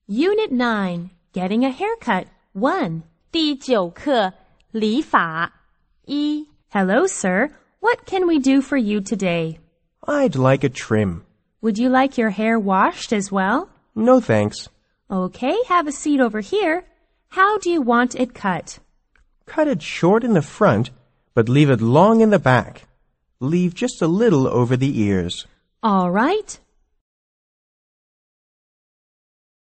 Unit 9, Getting a Haircut 1. 第9课理发 1. Hello, sir. What can we do for you today? I'd like a trim. Would you like your hair washed as well? No thanks. Okay, have a seat over here. How do you want it cut? Cut it short in the front, but leave it long in the back. Leave just a little over the ears. All right.